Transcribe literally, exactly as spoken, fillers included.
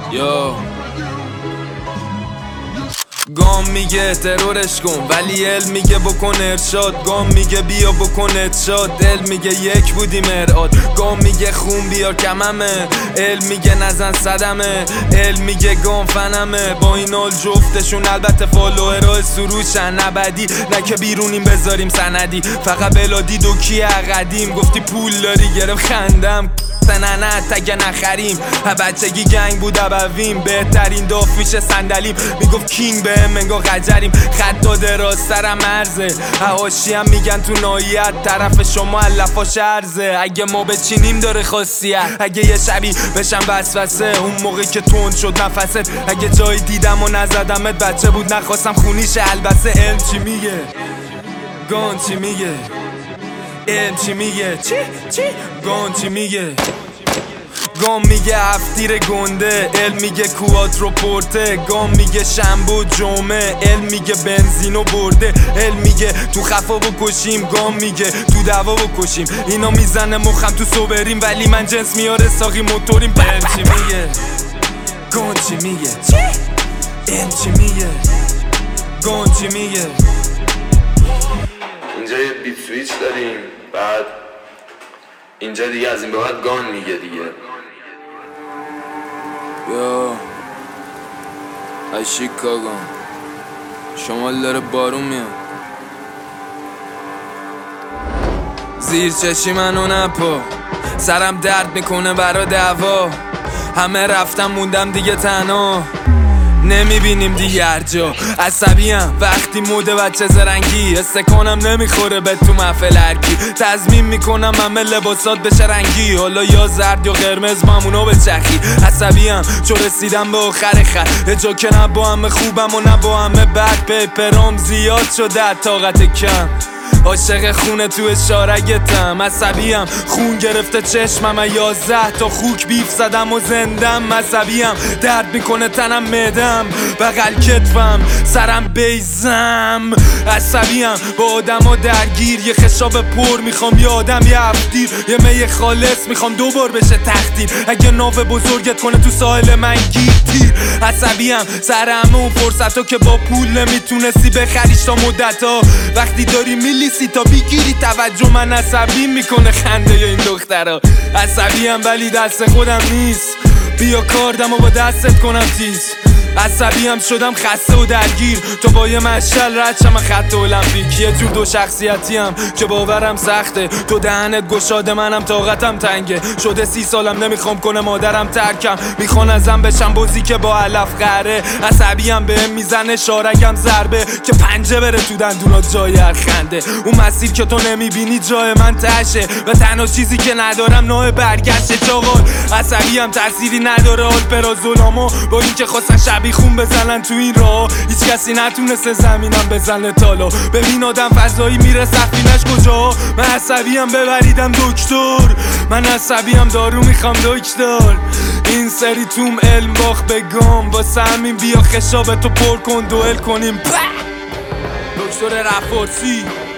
یا گام میگه ترورش کن ولی علم میگه بکن ارشاد. گام میگه بیا بکن ارشاد. دل میگه یک بودی مرآت. گام میگه خون بیار کممه. علم میگه نزن صدمه. علم میگه گام فنمه. با این حال جفتشون البته فالوورای سروشن ابدی. نه که بیرونیم بذاریم سندی. فقط بلادی دو کی قدیم. گفتی پول داری گرفت خندم نه نه تگه نخریم. بچگی گنگ بود ابویم. بهترین داف میشه صندلیم. میگفت کینگ به هم منگاه قجریم. خطا دراسترم مرزه. هواشی هم میگن تو نایت. طرف شما علفا شرزه. اگه ما بچینیم داره خاصیت. اگه یه شبی بشم وسوسه اون موقع که تند شد نفست. اگه جایی دیدم و نزدمت بچه بود نخواستم خونیش البسه. علم چی میگه؟ گان چی میگه؟ علم چی میگه؟ چی؟ چی؟ گان چی میگه؟ گام میگه هفتیر گنده. علم میگه کوادرو پورته. گام میگه شنبه جمعه. علم میگه بنزینو برده. علم میگه تو خفا بکشیم. گام میگه تو دوا بکشیم. اینا میزنه مخم تو صبریم ولی من جنس میاره ساقی موتوریم. علم چی میگه؟ گان چی میگه؟ علم چی میگه؟ گان چی میگه؟ اینجا یه بیت سویچ داریم. بعد اینجا دیگه از این به بعد گان میگه دیگه. یا از شیکاگو شمال داره بارون میاد. زیر چشی منو نپا. سرم درد میکنه برا دعوا. همه رفتم موندم دیگه تنها. نمیبینیم دیگه هر جا. عصبیم وقتی موده بچه زرنگی. استکانم نمیخوره به تو محفل هرکی. تضمین میکنم همه لباسات بشه رنگی. حالا یا زرد یا قرمز مامونو به چخی. عصبیم چو رسیدم به آخر خط. یه جا که نه با همه خوبم و نه با همه بد. پیپرام زیاد شده طاقت کم. عاشق خونه تو اشارگتم. عصبیم خون گرفته چشمم. یازده تا خوک بیف زدم و زندم. عصبیم درد میکنه تنم معدم. بغل کتفم سرم بیزم. عصبیم با آدم ها درگیر. یه خشاب پر میخوام یه آدم یه هفتیر. یه می خالص میخوام دوبار بشه تختیر. اگه ناو بزرگت کنه تو ساحل من گیر تیر. عصبیم سر همه اون فرصت ها که با پول نمیتونستی بخریش تا مدت ها. وقتی داری میلی سی تا بگیری توجه من عصبی میکنه خنده یا این دخترها. عصبیم ولی دست خودم نیست. بیا کاردم و با دستت کنم تیز. عصبیم شدم خسته و درگیر. تو با یه مشعل رد شم خط المپیک. یه جور دو شخصیتیم که باورم سخته. تو دهنت گشاده منم طاقتم تنگه. شده سی سالم نمیخوام کنه مادرم ترکم. میخوان ازم بشم بازی که با علف قهره. عصبیم بهم میزنه شارگم ضربه که پنجه بره تو دندونات جای هر خنده. اون مسیر که تو نمیبینی جای من تشه. و تنها چیزی که ندارم نوع برگشته چاقال. عصبیم تأثیری نداره آلپرازولامو. با این که خواستن شبیه خون بزنن تو این راه. هیچ کسی نتونسته زمینم بزنه تالا. ببین آدم فضایی میره سفینش کجا. من عصبیم ببریدم دکتر. من عصبیم دارو میخوام دکتر. این سری توم علم باخ بگم. واسه همین بیا خشابتو پر کن دوئل کنیم. دکتر رفارسی